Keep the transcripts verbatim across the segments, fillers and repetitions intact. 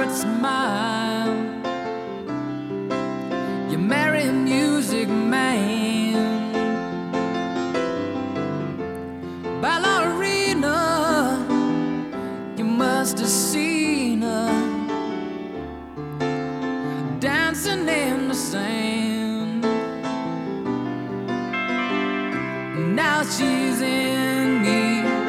pirate smile. You marry a music man. Ballerina, you must have seen her dancing in the sand. Now she's in me,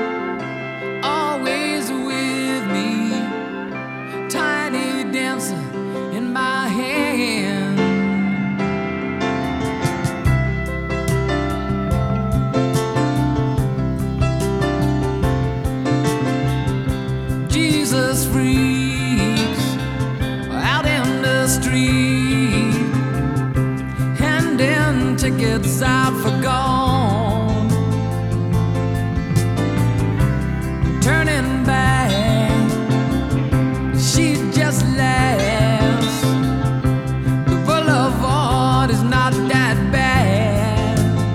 always with me, tiny dancer in my hand. Jesus freaks out in the street, handing tickets out for gone, turning back, she just laughs. The boulevard is not that bad.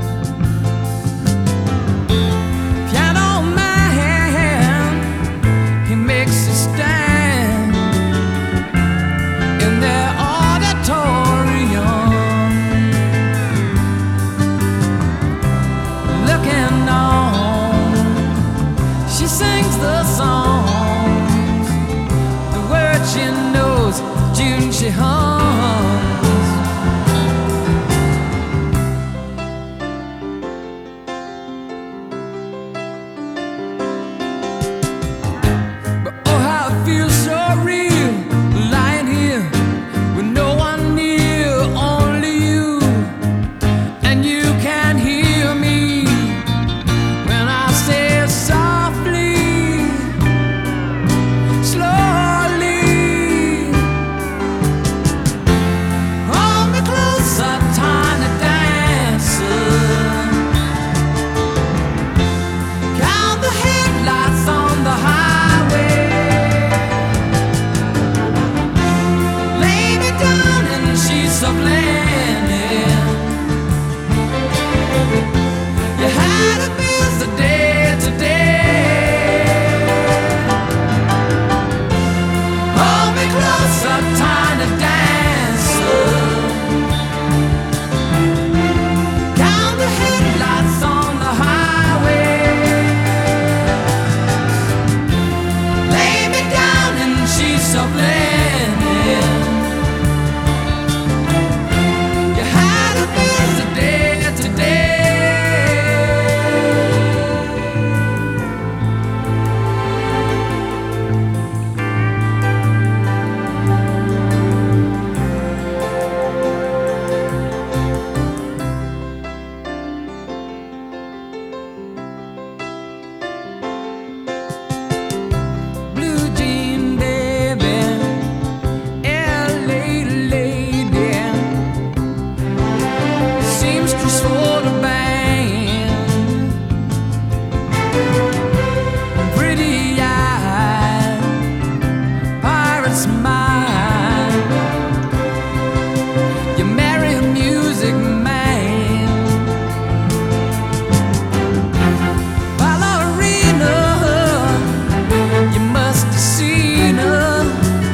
Piano man, he makes a stand in their auditorium, looking on. She sings the songs, the words she knows, June she hums. But oh, how it feels so real, lying here with no one near, only you, and you can hear me when I say softly, slowly, hold me closer, tiny dancer. Count the headlights on the highway. Lay me down in sheets of linen. You had a busy day today. Hold me closer, tiny dancer. Count the headlights on the highway. Lay me down in sheets of linen. You had a busy day today. Blue jean baby, L A lady, seamstress for the band, pretty eye, pirate smile. You marry a music man. Ballerina, you must have seen her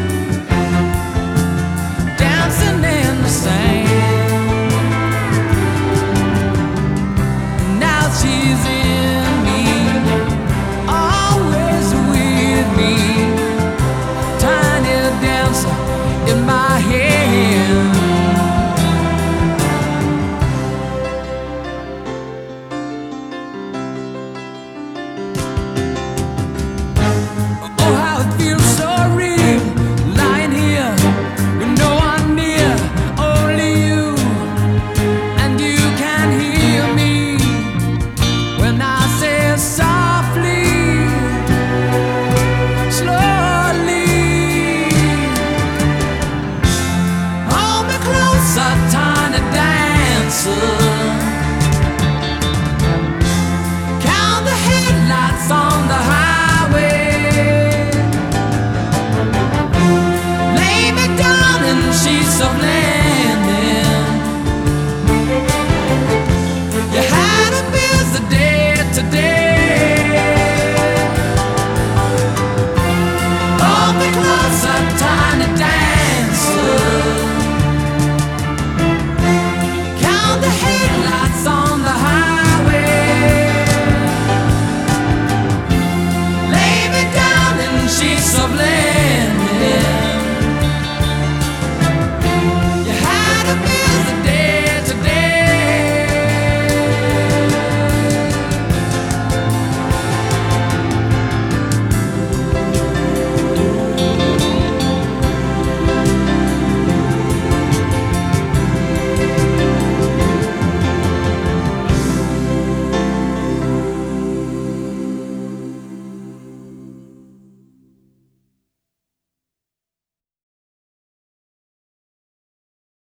dancing in the sand. Now she's in me, always with me, tiny dancer in my